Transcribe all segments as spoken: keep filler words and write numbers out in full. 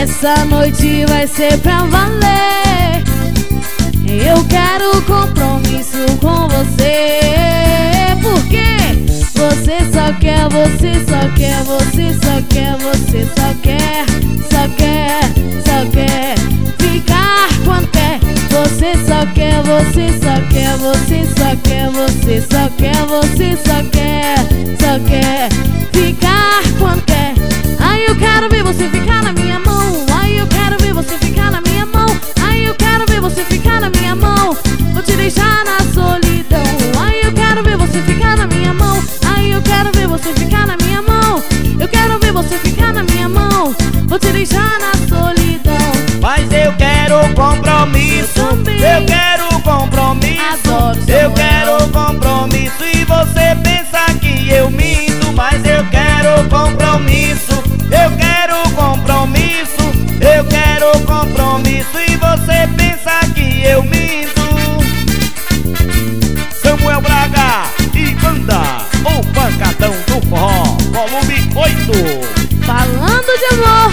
Essa noite vai ser pra valer. Eu quero compromisso com você, porque você só quer, você só quer, você só quer, você só quer, só quer, só quer ficar quando quer. Você só quer, você só quer, você só quer, você só quer, você só quer, só quer ficar quando quer. Ai, eu quero ver você ficar na minha mão. Ai, eu quero ver você ficar na minha mão. Ai, eu quero ver você ficar na minha mão. Vou te deixar na solidão. Ai, eu quero ver você ficar na minha mão. Ai, eu quero ver você ficar na minha mão. Eu quero ver você ficar na minha mão. Vou te deixar na solidão. Mas eu quero compromisso. Eu, eu quero compromisso. Adoro, eu quero compromisso. E você pensa que eu minto, mas eu quero compromisso. Eu quero compromisso. Eu quero compromisso. E você pensa que eu minto. Samuel Braga e banda O Pancadão do Forró, volume oito. Falando de amor.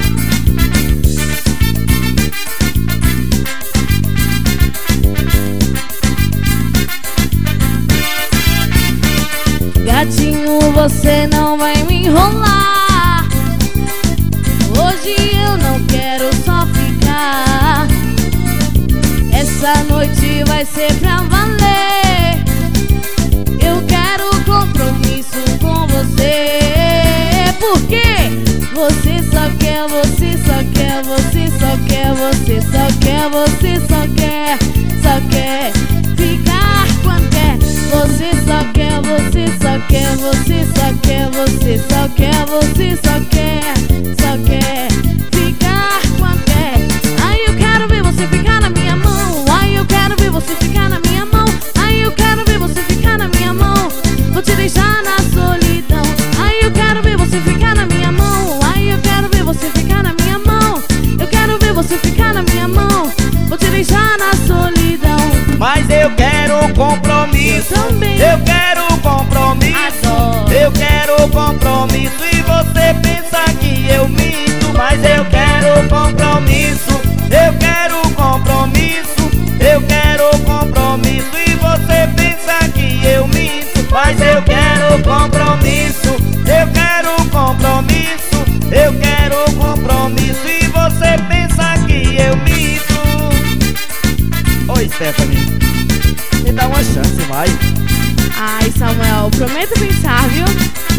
Gatinho, você não vai me enrolar. Hoje eu não quero só ficar. Essa noite vai ser pra valer. Eu quero compromisso com você, porque você só quer, você só quer, você só quer, você só quer, você só quer, só quer ficar quando quer. Você só quer, você só quer, você só quer, você só quer, você só quer, só quer ficar quando quer. Ai, eu quero ver você ficar na minha mão. Ai, eu quero ver você ficar na minha mão. Ai, eu quero ver você ficar na minha mão. Vou te deixar na solidão. Ai, eu quero ver você ficar na minha mão. Ai, eu quero ver você ficar na minha mão. Eu quero ver você ficar na minha mão. Vou te deixar na solidão. Mas eu quero compromisso. Eu também. Eu quero compromisso. Adoro. Eu quero compromisso. E você pensa que eu minto, mas eu quero compromisso. Eu quero compromisso. Eu quero compromisso. E você pensa que eu minto, mas eu quero compromisso. Eu quero compromisso. Eu quero compromisso. E você pensa que eu minto. Oi, Stephanie, me dá uma chance, vai. Ai, Samuel, prometo pensar, viu?